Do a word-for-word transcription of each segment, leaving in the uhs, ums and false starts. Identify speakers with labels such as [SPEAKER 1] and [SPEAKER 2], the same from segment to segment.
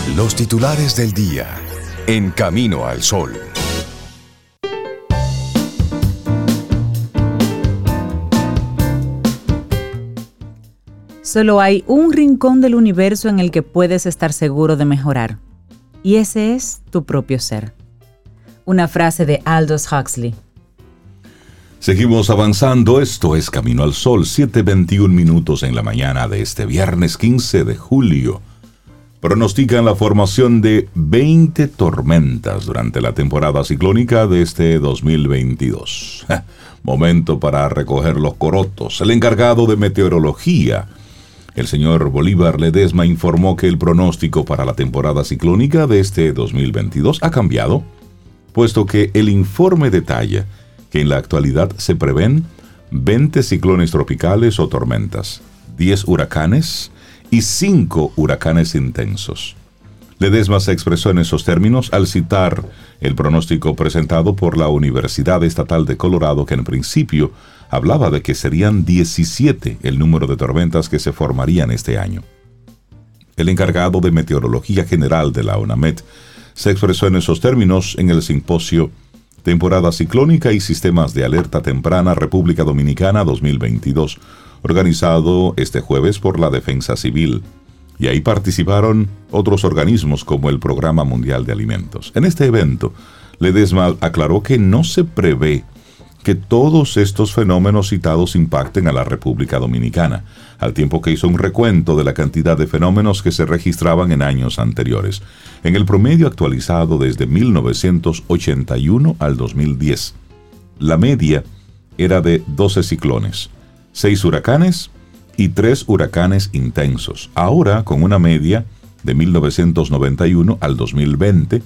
[SPEAKER 1] Los titulares del día en Camino al Sol.
[SPEAKER 2] Solo hay un rincón del universo en el que puedes estar seguro de mejorar, y ese es tu propio ser. Una frase de Aldous Huxley.
[SPEAKER 3] Seguimos avanzando, esto es Camino al Sol, siete veintiún minutos en la mañana de este viernes quince de julio. Pronostican la formación de veinte tormentas durante la temporada ciclónica de este dos mil veintidós. Momento para recoger los corotos. El encargado de meteorología, el señor Bolívar Ledesma, informó que el pronóstico para la temporada ciclónica de este dos mil veintidós ha cambiado, puesto que el informe detalla que en la actualidad se prevén veinte ciclones tropicales o tormentas, diez huracanes y cinco huracanes intensos. Ledesma se expresó en esos términos al citar el pronóstico presentado por la Universidad Estatal de Colorado, que en principio hablaba de que serían diecisiete el número de tormentas que se formarían este año. El encargado de Meteorología General de la UNAMED se expresó en esos términos en el simposio Temporada Ciclónica y Sistemas de Alerta Temprana República Dominicana dos mil veintidós, organizado este jueves por la Defensa Civil, y ahí participaron otros organismos como el Programa Mundial de Alimentos. En este evento, Ledesma aclaró que no se prevé que todos estos fenómenos citados impacten a la República Dominicana, al tiempo que hizo un recuento de la cantidad de fenómenos que se registraban en años anteriores, en el promedio actualizado desde mil novecientos ochenta y uno al dos mil diez. La media era de doce ciclones, seis huracanes y tres huracanes intensos. Ahora, con una media de mil novecientos noventa y uno al dos mil veinte,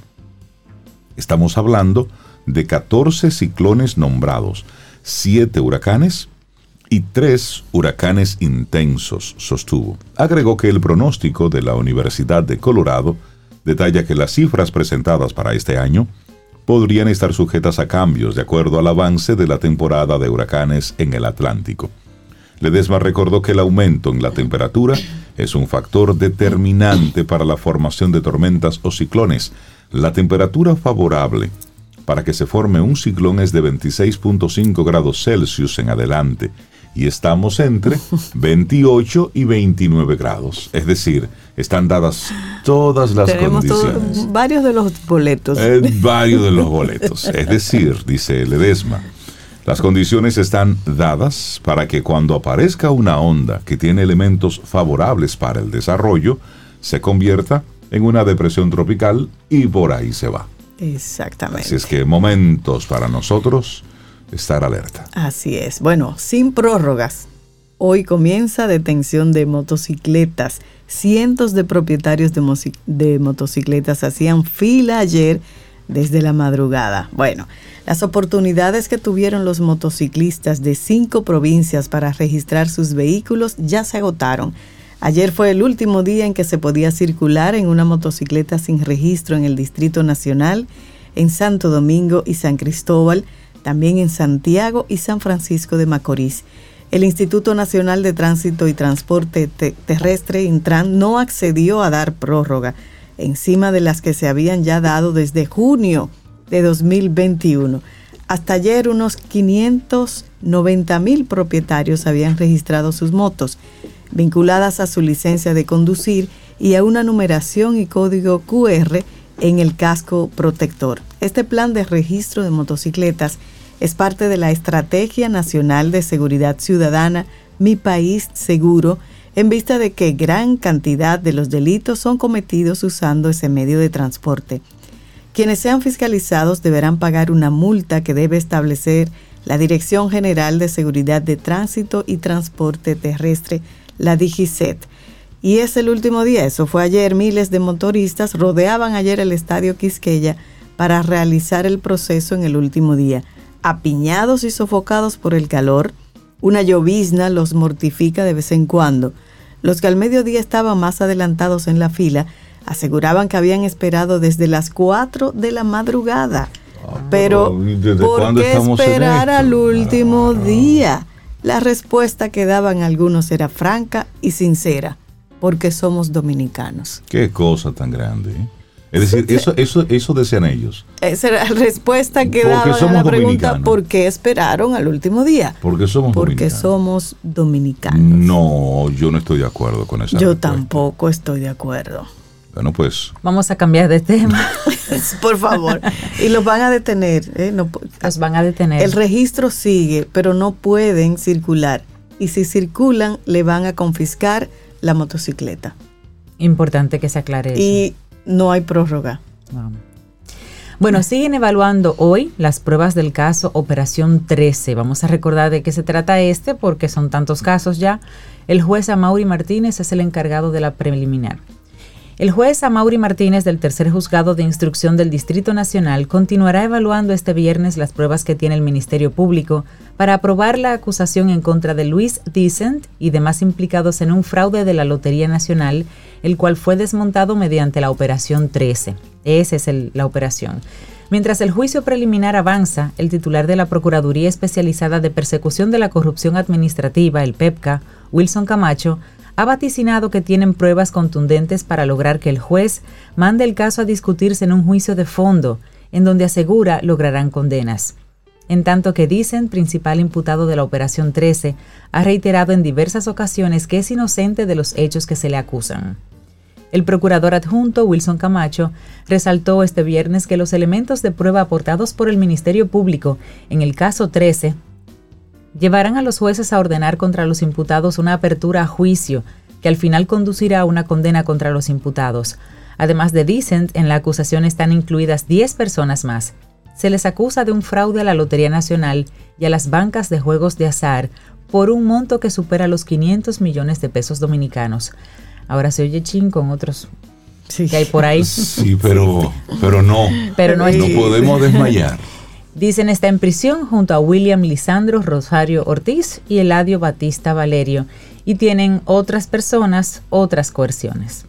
[SPEAKER 3] estamos hablando de catorce ciclones nombrados, siete huracanes y tres huracanes intensos, sostuvo. Agregó que el pronóstico de la Universidad de Colorado detalla que las cifras presentadas para este año podrían estar sujetas a cambios de acuerdo al avance de la temporada de huracanes en el Atlántico. Ledesma recordó que el aumento en la temperatura es un factor determinante para la formación de tormentas o ciclones. La temperatura favorable para que se forme un ciclón es de veintiséis punto cinco grados Celsius en adelante, y estamos entre veintiocho y veintinueve grados. Es decir, están dadas todas las
[SPEAKER 4] Tenemos
[SPEAKER 3] condiciones.
[SPEAKER 4] Todo, varios de los boletos.
[SPEAKER 3] Eh, varios de los boletos. Es decir, dice Ledesma, las condiciones están dadas para que cuando aparezca una onda que tiene elementos favorables para el desarrollo, se convierta en una depresión tropical y por ahí se va.
[SPEAKER 4] Exactamente.
[SPEAKER 3] Así es que momentos para nosotros estar alerta.
[SPEAKER 4] Así es. Bueno, sin prórrogas. Hoy comienza detención de motocicletas. Cientos de propietarios de, mo- de motocicletas hacían fila ayer desde la madrugada. Bueno, las oportunidades que tuvieron los motociclistas de cinco provincias para registrar sus vehículos ya se agotaron. Ayer fue el último día en que se podía circular en una motocicleta sin registro en el Distrito Nacional, en Santo Domingo y San Cristóbal, también en Santiago y San Francisco de Macorís. El Instituto Nacional de Tránsito y Transporte Te- Terrestre, Intran, no accedió a dar prórroga, encima de las que se habían ya dado desde junio de dos mil veintiuno. Hasta ayer unos quinientos noventa mil propietarios habían registrado sus motos, vinculadas a su licencia de conducir y a una numeración y código cu erre en el casco protector. Este plan de registro de motocicletas es parte de la Estrategia Nacional de Seguridad Ciudadana Mi País Seguro, en vista de que gran cantidad de los delitos son cometidos usando ese medio de transporte. Quienes sean fiscalizados deberán pagar una multa que debe establecer la Dirección General de Seguridad de Tránsito y Transporte Terrestre, la DIGICET. Y es el último día, eso fue ayer. Miles de motoristas rodeaban ayer el Estadio Quisqueya para realizar el proceso en el último día. Apiñados y sofocados por el calor, una llovizna los mortifica de vez en cuando. Los que al mediodía estaban más adelantados en la fila aseguraban que habían esperado desde las cuatro de la madrugada.
[SPEAKER 3] Ah,
[SPEAKER 4] pero, ¿por qué esperar al último ah. día? La respuesta que daban algunos era franca y sincera. porque somos dominicanos.
[SPEAKER 3] Qué cosa tan grande, ¿eh? Es decir, eso, eso, eso desean ellos.
[SPEAKER 4] Esa era la respuesta que daban a la pregunta ¿por qué esperaron al último día?
[SPEAKER 3] Porque somos
[SPEAKER 4] Porque
[SPEAKER 3] dominicanos.
[SPEAKER 4] somos dominicanos.
[SPEAKER 3] No, yo no estoy de acuerdo con esa
[SPEAKER 4] Yo
[SPEAKER 3] respuesta.
[SPEAKER 4] tampoco estoy de acuerdo.
[SPEAKER 3] Bueno, pues...
[SPEAKER 2] Vamos a cambiar de tema.
[SPEAKER 4] Por favor. Y los van a detener. ¿eh? No,
[SPEAKER 2] los van a detener.
[SPEAKER 4] El registro sigue, pero no pueden circular. Y si circulan, le van a confiscar la motocicleta.
[SPEAKER 2] Importante que se aclare eso.
[SPEAKER 4] Y no hay prórroga.
[SPEAKER 2] Vamos. Bueno, siguen evaluando hoy las pruebas del caso Operación trece. Vamos a recordar de qué se trata este, porque son tantos casos ya. El juez Amaury Martínez es el encargado de la preliminar. El juez Amaury Martínez del tercer juzgado de instrucción del Distrito Nacional continuará evaluando este viernes las pruebas que tiene el Ministerio Público para aprobar la acusación en contra de Luis Decent y demás implicados en un fraude de la Lotería Nacional, el cual fue desmontado mediante la Operación trece. Esa es el, la operación. Mientras el juicio preliminar avanza, el titular de la Procuraduría Especializada de Persecución de la Corrupción Administrativa, el PEPCA, Wilson Camacho, ha vaticinado que tienen pruebas contundentes para lograr que el juez mande el caso a discutirse en un juicio de fondo, en donde asegura lograrán condenas. En tanto que Decent, principal imputado de la Operación trece, ha reiterado en diversas ocasiones que es inocente de los hechos que se le acusan. El procurador adjunto, Wilson Camacho, resaltó este viernes que los elementos de prueba aportados por el Ministerio Público en el caso trece llevarán a los jueces a ordenar contra los imputados una apertura a juicio, que al final conducirá a una condena contra los imputados. Además de Decent, en la acusación están incluidas diez personas más. Se les acusa de un fraude a la Lotería Nacional y a las bancas de juegos de azar por un monto que supera los quinientos millones de pesos dominicanos. Ahora se oye chin con otros sí. que hay por ahí.
[SPEAKER 3] Sí, pero, pero no.
[SPEAKER 2] Pero no, es
[SPEAKER 3] no podemos desmayar.
[SPEAKER 2] Dicen está en prisión junto a William Lisandro Rosario Ortiz y Eladio Batista Valerio y tienen otras personas, otras coerciones.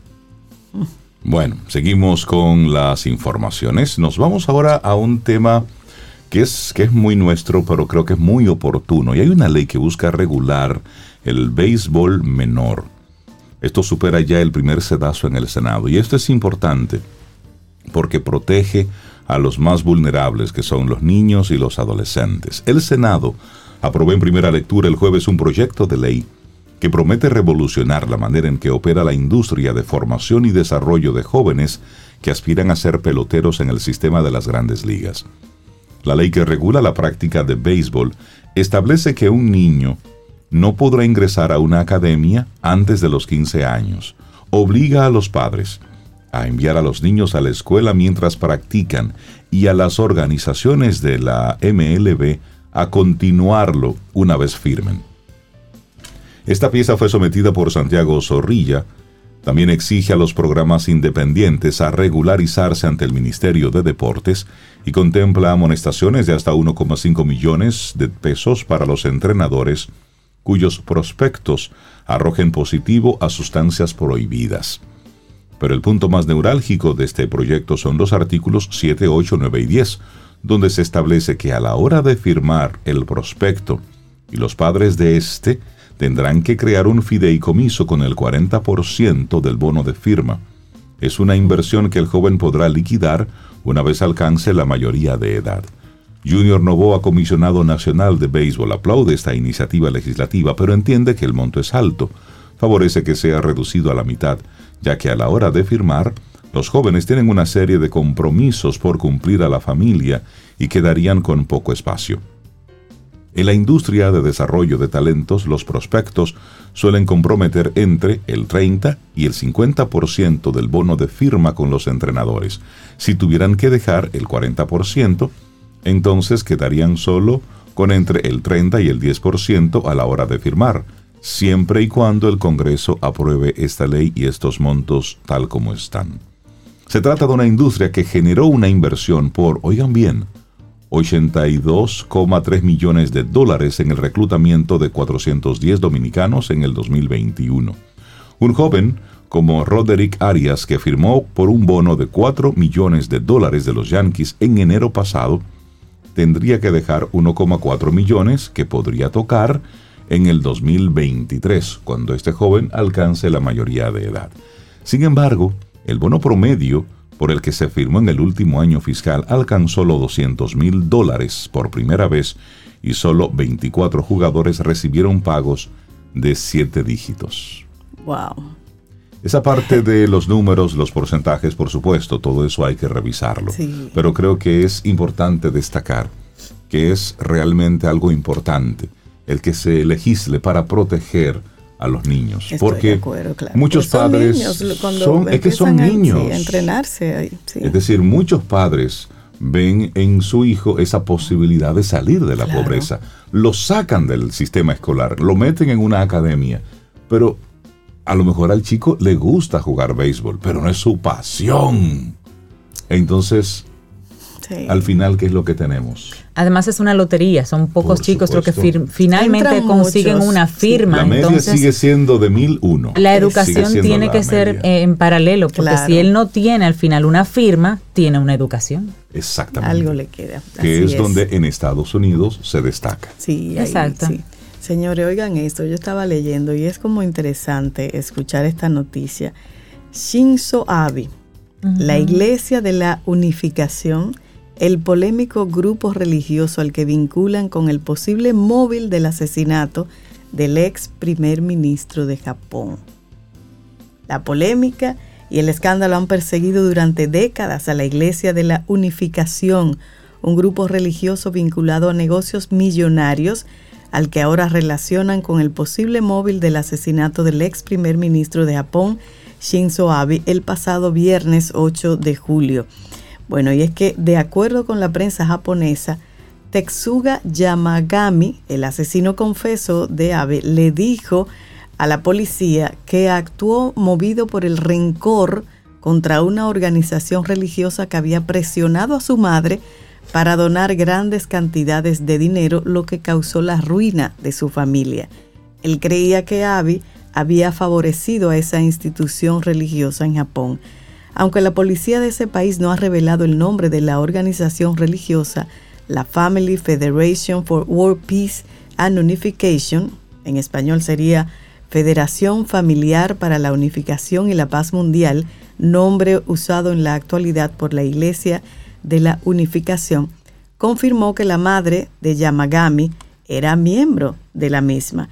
[SPEAKER 3] Bueno, seguimos con las informaciones. Nos vamos ahora a un tema que es, que es muy nuestro, pero creo que es muy oportuno. Y hay una ley que busca regular el béisbol menor. Esto supera ya el primer sedazo en el Senado. Y esto es importante porque protege a los más vulnerables, que son los niños y los adolescentes. El Senado aprobó en primera lectura el jueves un proyecto de ley que promete revolucionar la manera en que opera la industria de formación y desarrollo de jóvenes que aspiran a ser peloteros en el sistema de las grandes ligas. La ley que regula la práctica de béisbol establece que un niño no podrá ingresar a una academia antes de los quince años. Obliga a los padres a enviar a los niños a la escuela mientras practican y a las organizaciones de la M L B a continuarlo una vez firmen. Esta pieza fue sometida por Santiago Zorrilla. También exige a los programas independientes a regularizarse ante el Ministerio de Deportes y contempla amonestaciones de hasta uno coma cinco millones de pesos para los entrenadores cuyos prospectos arrojen positivo a sustancias prohibidas. Pero el punto más neurálgico de este proyecto son los artículos siete, ocho, nueve y diez, donde se establece que a la hora de firmar el prospecto y los padres de este tendrán que crear un fideicomiso con el cuarenta por ciento del bono de firma. Es una inversión que el joven podrá liquidar una vez alcance la mayoría de edad. Junior Novoa, comisionado nacional de béisbol, aplaude esta iniciativa legislativa, pero entiende que el monto es alto. Favorece que sea reducido a la mitad, ya que a la hora de firmar, los jóvenes tienen una serie de compromisos por cumplir a la familia y quedarían con poco espacio. En la industria de desarrollo de talentos, los prospectos suelen comprometer entre el treinta y el cincuenta por ciento del bono de firma con los entrenadores. Si tuvieran que dejar el cuarenta por ciento, entonces quedarían solo con entre el treinta y el diez por ciento a la hora de firmar, siempre y cuando el Congreso apruebe esta ley y estos montos tal como están. Se trata de una industria que generó una inversión por, oigan bien, ochenta y dos coma tres millones de dólares en el reclutamiento de cuatrocientos diez dominicanos en el dos mil veintiuno. Un joven como Roderick Arias, que firmó por un bono de cuatro millones de dólares de los Yankees en enero pasado, tendría que dejar uno coma cuatro millones que podría tocar en el dos mil veintitrés, cuando este joven alcance la mayoría de edad. Sin embargo, el bono promedio por el que se firmó en el último año fiscal alcanzó los doscientos mil dólares por primera vez y solo veinticuatro jugadores recibieron pagos de siete dígitos.
[SPEAKER 4] Wow.
[SPEAKER 3] Esa parte de los números, los porcentajes, por supuesto, todo eso hay que revisarlo. Sí. Pero creo que es importante destacar que es realmente algo importante el que se legisle para proteger a los niños.
[SPEAKER 4] Estoy
[SPEAKER 3] porque
[SPEAKER 4] de acuerdo, claro.
[SPEAKER 3] muchos
[SPEAKER 4] pues
[SPEAKER 3] padres
[SPEAKER 4] son, niños,
[SPEAKER 3] son es que son niños.
[SPEAKER 4] A, sí, entrenarse ahí. Sí.
[SPEAKER 3] Es decir, muchos padres ven en su hijo esa posibilidad de salir de la claro. pobreza. Lo sacan del sistema escolar, lo meten en una academia, pero a lo mejor al chico le gusta jugar béisbol, pero no es su pasión. Entonces, sí. al final, ¿qué es lo que tenemos?
[SPEAKER 2] Además es una lotería, son pocos Por chicos supuesto. los que fir- finalmente
[SPEAKER 4] Entran
[SPEAKER 2] consiguen
[SPEAKER 4] muchos.
[SPEAKER 2] una firma.
[SPEAKER 3] La media
[SPEAKER 2] Entonces,
[SPEAKER 3] sigue siendo de mil uno.
[SPEAKER 2] La educación tiene que ser eh, en paralelo, porque claro. si él no tiene al final una firma, tiene una educación.
[SPEAKER 3] Exactamente.
[SPEAKER 4] Algo le queda.
[SPEAKER 3] Que es,
[SPEAKER 4] es
[SPEAKER 3] donde en Estados Unidos se destaca.
[SPEAKER 4] Sí,
[SPEAKER 2] exacto.
[SPEAKER 4] Ahí, sí. Señores, oigan esto, yo estaba leyendo y es como interesante escuchar esta noticia. Shinzo Abe, uh-huh. la Iglesia de la Unificación, el polémico grupo religioso al que vinculan con el posible móvil del asesinato del ex primer ministro de Japón. La polémica y el escándalo han perseguido durante décadas a la Iglesia de la Unificación, un grupo religioso vinculado a negocios millonarios al que ahora relacionan con el posible móvil del asesinato del ex primer ministro de Japón, Shinzo Abe, el pasado viernes ocho de julio. Bueno, y es que de acuerdo con la prensa japonesa, Tetsuga Yamagami, el asesino confeso de Abe, le dijo a la policía que actuó movido por el rencor contra una organización religiosa que había presionado a su madre para donar grandes cantidades de dinero, lo que causó la ruina de su familia. Él creía que Abe había favorecido a esa institución religiosa en Japón. Aunque la policía de ese país no ha revelado el nombre de la organización religiosa, la Family Federation for World Peace and Unification, en español sería Federación Familiar para la Unificación y la Paz Mundial, nombre usado en la actualidad por la Iglesia de la Unificación, confirmó que la madre de Yamagami era miembro de la misma.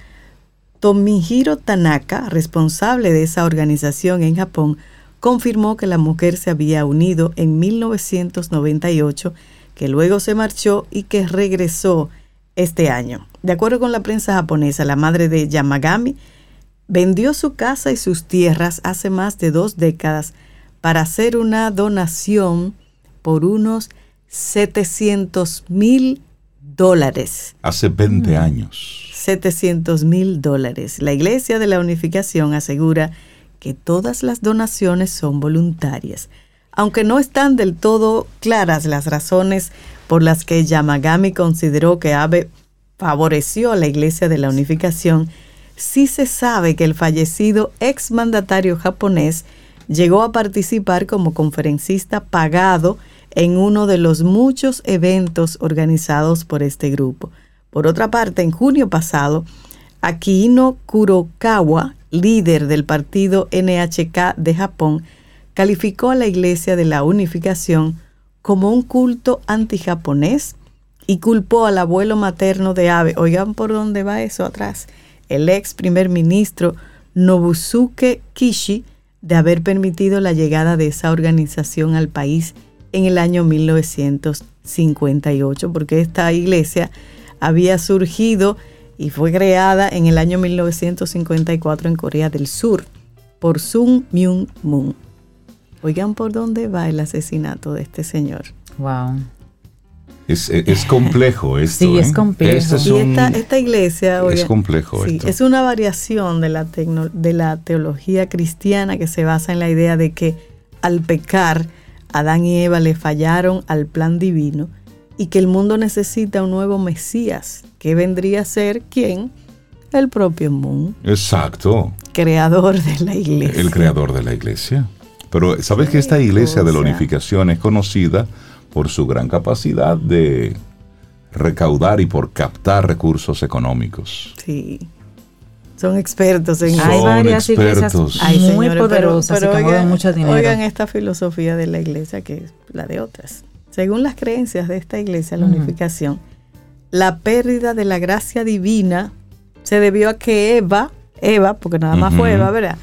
[SPEAKER 4] Tomihiro Tanaka, responsable de esa organización en Japón, confirmó que la mujer se había unido en mil novecientos noventa y ocho, que luego se marchó y que regresó este año. De acuerdo con la prensa japonesa, la madre de Yamagami vendió su casa y sus tierras hace más de dos décadas para hacer una donación por unos setecientos mil dólares.
[SPEAKER 3] Hace veinte años.
[SPEAKER 4] setecientos mil dólares. La Iglesia de la Unificación asegura que todas las donaciones son voluntarias. Aunque no están del todo claras las razones por las que Yamagami consideró que Abe favoreció a la Iglesia de la Unificación, sí se sabe que el fallecido exmandatario japonés llegó a participar como conferencista pagado en uno de los muchos eventos organizados por este grupo. Por otra parte, en junio pasado, Akihino Kurokawa, líder del partido N H K de Japón, calificó a la Iglesia de la Unificación como un culto antijaponés y culpó al abuelo materno de Abe, oigan por dónde va eso atrás, el ex primer ministro Nobusuke Kishi, de haber permitido la llegada de esa organización al país en el año mil novecientos cincuenta y ocho, porque esta iglesia había surgido y fue creada en el año mil novecientos cincuenta y cuatro en Corea del Sur por Sun Myung Moon. Oigan por dónde va el asesinato de este señor.
[SPEAKER 2] Wow.
[SPEAKER 3] Es, es, es complejo esto.
[SPEAKER 2] Sí,
[SPEAKER 3] ¿eh?
[SPEAKER 2] es complejo.
[SPEAKER 3] Este es
[SPEAKER 4] y
[SPEAKER 3] un,
[SPEAKER 4] esta, esta iglesia oigan,
[SPEAKER 3] es complejo
[SPEAKER 4] sí,
[SPEAKER 3] esto.
[SPEAKER 4] es una variación de la, tecno, de la teología cristiana que se basa en la idea de que al pecar, Adán y Eva le fallaron al plan divino y que el mundo necesita un nuevo Mesías, que vendría a ser, ¿quién? El propio Moon.
[SPEAKER 3] Exacto.
[SPEAKER 4] Creador de la iglesia.
[SPEAKER 3] El creador de la iglesia. Pero ¿sabes que esta iglesia de la unificación es conocida por su gran capacidad de recaudar y por captar recursos económicos.
[SPEAKER 4] Sí. Son expertos en
[SPEAKER 2] Hay
[SPEAKER 3] Son
[SPEAKER 2] varias
[SPEAKER 3] expertos.
[SPEAKER 2] iglesias
[SPEAKER 4] Ay,
[SPEAKER 2] muy
[SPEAKER 4] señores,
[SPEAKER 2] poderosas
[SPEAKER 4] pero, pero
[SPEAKER 2] y que mueven
[SPEAKER 4] oigan,
[SPEAKER 2] mucho dinero.
[SPEAKER 4] oigan esta filosofía de la iglesia que es la de otras. Según las creencias de esta iglesia, la
[SPEAKER 2] Ujú.
[SPEAKER 4] unificación, la pérdida de la gracia divina se debió a que Eva, Eva, porque nada más
[SPEAKER 3] Ujú.
[SPEAKER 4] fue Eva, ¿verdad?,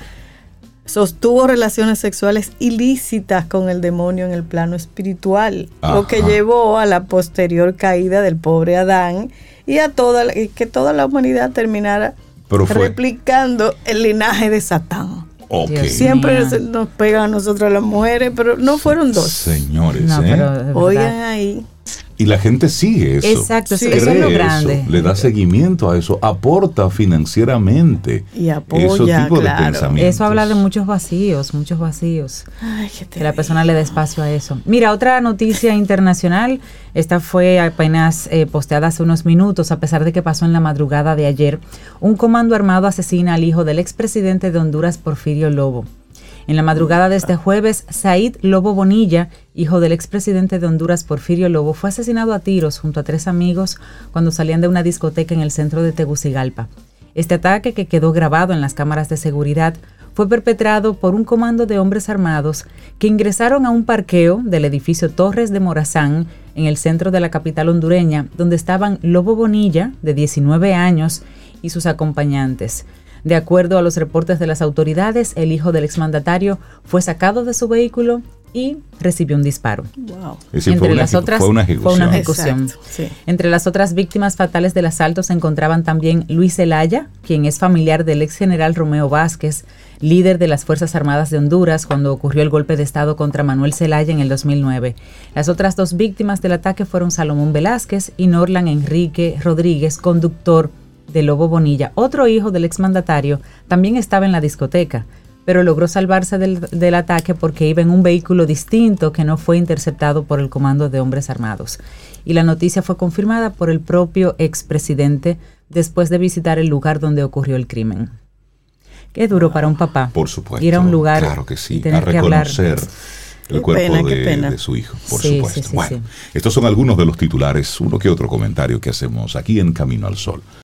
[SPEAKER 4] sostuvo relaciones sexuales ilícitas con el demonio en el plano espiritual,
[SPEAKER 3] Ajá.
[SPEAKER 4] lo que llevó a la posterior caída del pobre Adán y a toda la- y que toda la humanidad terminara
[SPEAKER 3] Pero fue-
[SPEAKER 4] replicando el linaje de Satán.
[SPEAKER 3] Ok.
[SPEAKER 2] Dios.
[SPEAKER 4] Siempre
[SPEAKER 2] Mía.
[SPEAKER 4] se nos pegan a nosotros las mujeres, pero no fueron dos.
[SPEAKER 3] Señores,
[SPEAKER 2] No,
[SPEAKER 3] ¿eh?
[SPEAKER 2] pero de
[SPEAKER 4] Oigan
[SPEAKER 2] verdad.
[SPEAKER 4] ahí.
[SPEAKER 3] Y la gente sigue eso.
[SPEAKER 2] Exacto, eso,
[SPEAKER 4] Sí.
[SPEAKER 2] eso es lo
[SPEAKER 3] Cree
[SPEAKER 2] grande.
[SPEAKER 3] eso, le da seguimiento a eso, aporta financieramente
[SPEAKER 4] Y apoya,
[SPEAKER 3] ese tipo
[SPEAKER 4] claro.
[SPEAKER 3] de pensamientos.
[SPEAKER 2] Eso habla de muchos vacíos, muchos vacíos.
[SPEAKER 4] Ay, qué
[SPEAKER 2] Que la persona le dé espacio a eso. Mira, otra noticia internacional, esta fue apenas eh, posteada hace unos minutos, a pesar de que pasó en la madrugada de ayer. Un comando armado asesina al hijo del expresidente de Honduras, Porfirio Lobo. En la madrugada de este jueves, Said Lobo Bonilla, hijo del expresidente de Honduras, Porfirio Lobo, fue asesinado a tiros junto a tres amigos cuando salían de una discoteca en el centro de Tegucigalpa. Este ataque, que quedó grabado en las cámaras de seguridad, fue perpetrado por un comando de hombres armados que ingresaron a un parqueo del edificio Torres de Morazán, en el centro de la capital hondureña, donde estaban Lobo Bonilla, de diecinueve años, y sus acompañantes. De acuerdo a los reportes de las autoridades, el hijo del exmandatario fue sacado de su vehículo y recibió un disparo.
[SPEAKER 4] Wow.
[SPEAKER 3] Es decir,
[SPEAKER 2] Entre
[SPEAKER 3] fue, una,
[SPEAKER 2] las
[SPEAKER 3] ejecu-
[SPEAKER 2] otras,
[SPEAKER 3] fue una ejecución.
[SPEAKER 2] fue una ejecución.
[SPEAKER 4] Exacto, sí.
[SPEAKER 2] Entre las otras víctimas fatales del asalto se encontraban también Luis Zelaya, quien es familiar del ex general Romeo Vázquez, líder de las Fuerzas Armadas de Honduras cuando ocurrió el golpe de Estado contra Manuel Zelaya en el dos mil nueve. Las otras dos víctimas del ataque fueron Salomón Velázquez y Norlan Enrique Rodríguez, conductor de Lobo Bonilla. Otro hijo del exmandatario también estaba en la discoteca, pero logró salvarse del, del ataque porque iba en un vehículo distinto que no fue interceptado por el comando de hombres armados. Y la noticia fue confirmada por el propio expresidente después de visitar el lugar donde ocurrió el crimen. Qué duro para un papá.
[SPEAKER 3] Por supuesto.
[SPEAKER 2] Ir a un lugar
[SPEAKER 3] Claro que sí.
[SPEAKER 2] y tener
[SPEAKER 3] A
[SPEAKER 2] que hablar.
[SPEAKER 3] reconocer el
[SPEAKER 4] Qué
[SPEAKER 3] cuerpo
[SPEAKER 4] pena, qué
[SPEAKER 3] de,
[SPEAKER 4] pena.
[SPEAKER 3] de su hijo, por
[SPEAKER 2] Sí,
[SPEAKER 3] supuesto.
[SPEAKER 2] sí, sí,
[SPEAKER 3] bueno,
[SPEAKER 2] sí.
[SPEAKER 3] estos son algunos de los titulares, uno que otro comentario que hacemos aquí en Camino al Sol.